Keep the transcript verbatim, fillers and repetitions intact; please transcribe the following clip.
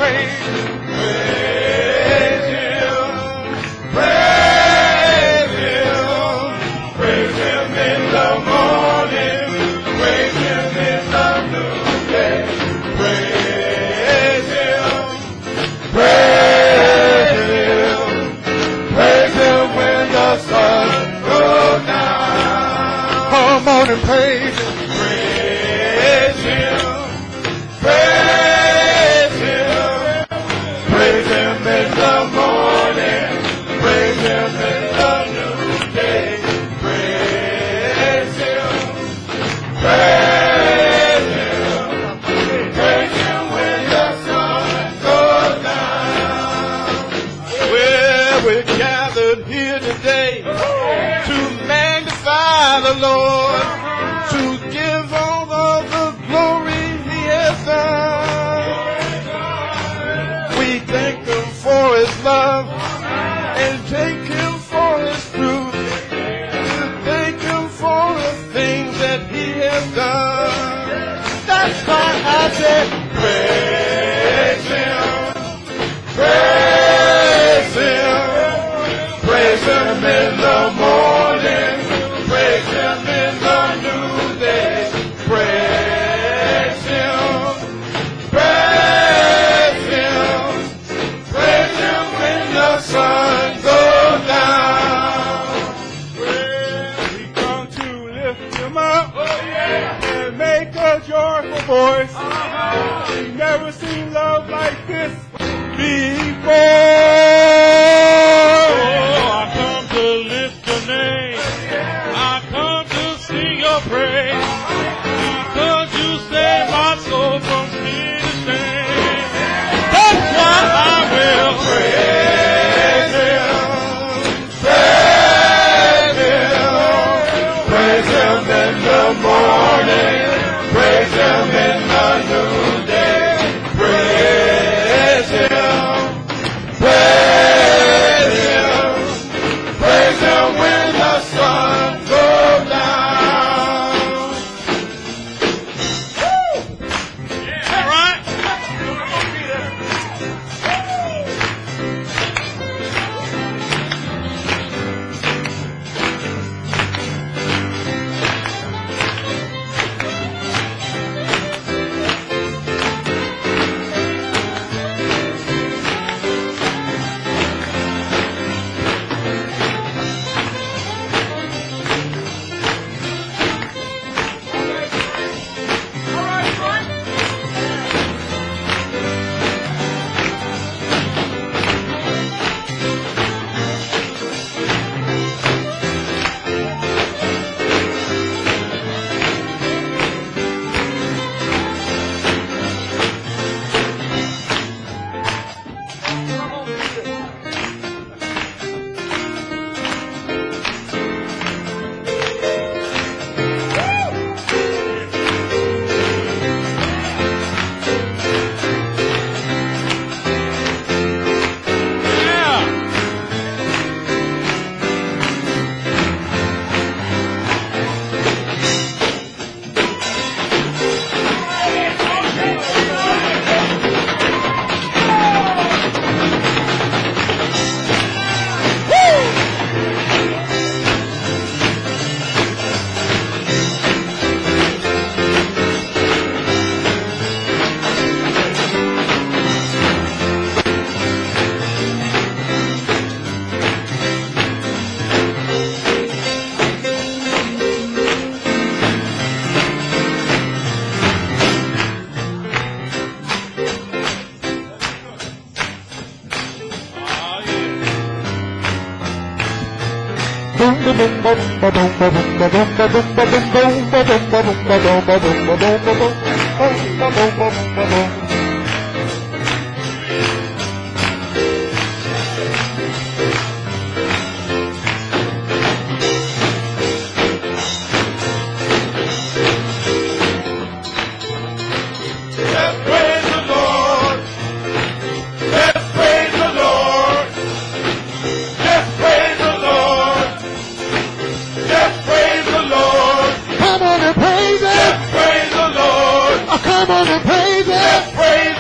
praise Him. Praise Him, praise Him, praise Him in the morning, praise Him in the noonday, praise Him, praise Him, praise Him when the sun goes down. Come on and praise Him. Praise Him, praise Him, praise Him in the morning, praise Him in the noonday, praise Him, praise Him, praise Him when the sun goes down. Well, we're gathered here today to magnify the Lord, to give all of the glory He has done. We thank Him for His love and take Him for His truth. We thank Him for the things that He has done. That's why I said, Praise Him, praise Him, praise Him in the morning, praise Him in the noonday, praise Him, praise Him, praise Him when the sun goes down. well, we come to lift Him up and make a joyful voice. We've never seen love like this before. Oh, I come to lift Your name. I come to sing Your praise. Because You save my soul from sin and shame. That's why I will Praise Him, praise Him, praise Him in the morning, praise Him in the noonday, praise Him, praise Him, praise Him when the sun goes down. All right. Come on and praise Him.